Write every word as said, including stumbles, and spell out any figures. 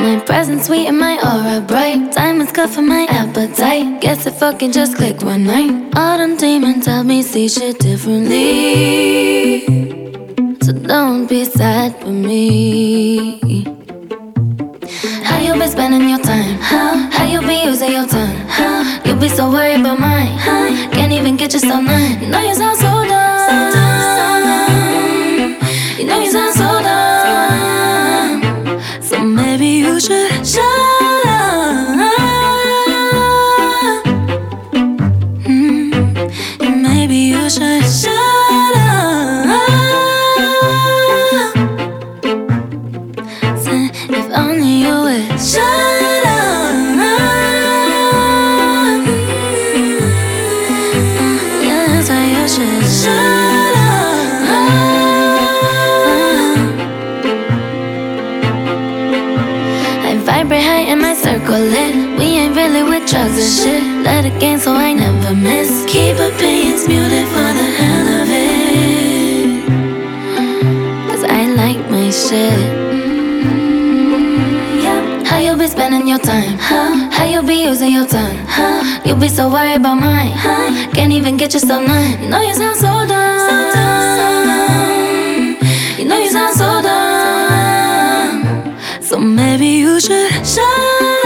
My presence sweet and my aura bright. Diamonds good for my appetite. Guess it fucking just clicked one night. All them demons help me see shit differently. So don't be sad for me. How you been spending your time? How? How you be using your time? How? You be so worried about mine? Huh? Can't even get yourself none. You know you sound so dumb. So dumb. You know you sound so dumb. So maybe you should shut up. Mm. Maybe you should shut up. Say, if only you would shut up. Yeah, that's why you should shut up. I vibrate high in my circle lit. We ain't really with drugs and shit. Let it gain so I never miss. Keep opinions muted for the hell of it. Cause I like my shit. How you be spending your time? Huh? How you be using your time? Huh? You be so worried about mine? Huh? Can't even get yourself none. You know you sound so dumb. So dumb. You know you sound so dumb. So maybe you should shut